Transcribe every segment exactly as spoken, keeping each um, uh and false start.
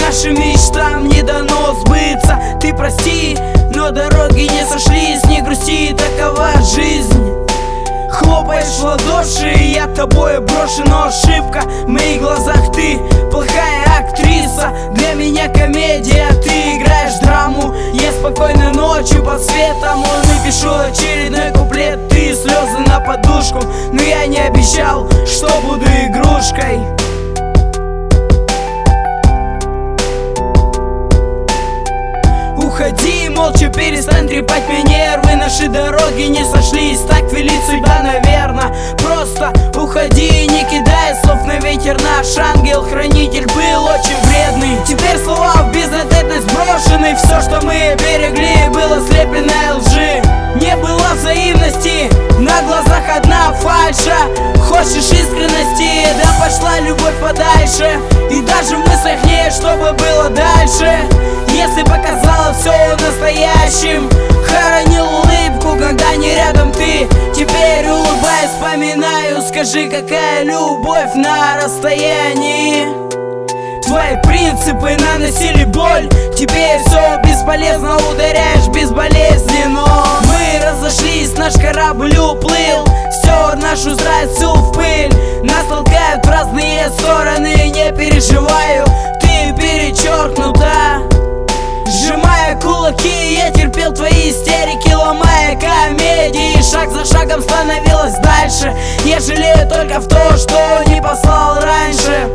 нашим мечтам не дано сбыться. Ты прости, но дороги не сошлись. Не грусти, такова жизнь. Хлопаешь в ладоши, я тобой брошу, но ошибка. В моих глазах ты плохая актриса. Для меня комедия, ты играешь драму. Я спокойной ночью под светом луны пишу очередной куплет. Ты слезы на подушку, но я не обещал, что буду игрушкой. Уходи, молча перестань трепать мне нервы. Наши дороги не сошлись, так велит судьба, наверно. Просто уходи, не кидай слов на ветер. Наш ангел-хранитель был очень вредный. Теперь слова в безответность брошены. Все, что мы берегли, было слепленной лжи. Не было взаимности, на глазах одна фальша. Хочешь искренности, да пошла любовь подальше. И даже в мыслях нет, чтобы было дальше. Если показала все настоящим, хоронил улыбку, когда не рядом ты. Теперь улыбаясь, вспоминаю, скажи, какая любовь на расстоянии. Твои принципы наносили боль, теперь все бесполезно, ударяешь безболезненно. Мы разошлись, наш корабль уплыл, стер нашу страницу в пыль. Нас толкают в разные стороны, не переживаю, ты перечеркнута. Сжимая кулаки, я терпел твои истерики, ломая комедии. Шаг за шагом становилось дальше. Я жалею только в то, что не послал раньше.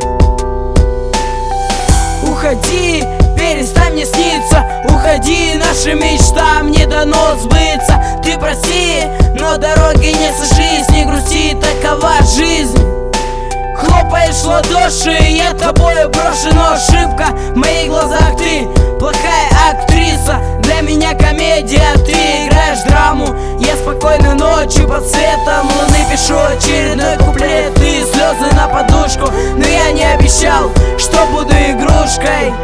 Уходи, перестань мне сниться. Уходи, нашим мечтам не дано сбыться. Ты прости, но дороги не сошлись. Не грусти, такова жизнь. Хлопаешь в ладоши, я тобой брошу, но ошибка. В моих глазах ты плохая актриса. Для меня комедия, ты играешь драму. Я спокойной ночью под светом луны пишу очередной куплет. Ты слезы на подушку, но я не обещал, что буду игрушкой.